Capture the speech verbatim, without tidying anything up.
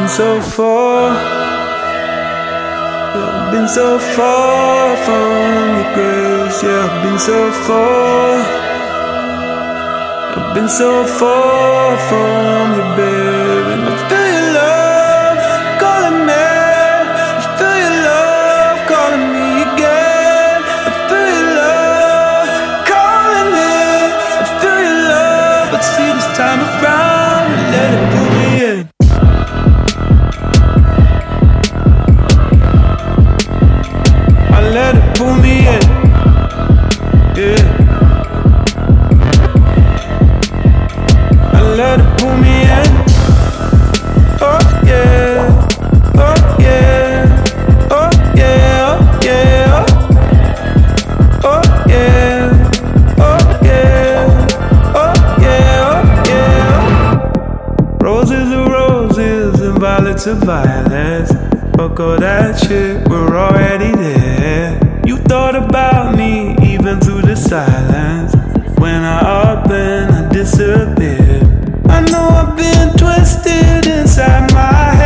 been so far, yeah, I've been so far from your grace. Yeah, I've been so far, I've been so far from you, baby. And I feel your love calling me, I feel your love calling me again. I feel your love calling me, I feel your love. But see, this time around, you let it pull me in. I let it pull me in, yeah. I let it pull me in. Oh yeah, oh yeah, oh yeah, oh yeah, oh yeah, oh yeah, oh yeah, oh yeah. Roses are roses and violets are violets. Fuck all that shit, we're already there. You thought about me even through the silence. When I up and I disappeared, I know I've been twisted inside my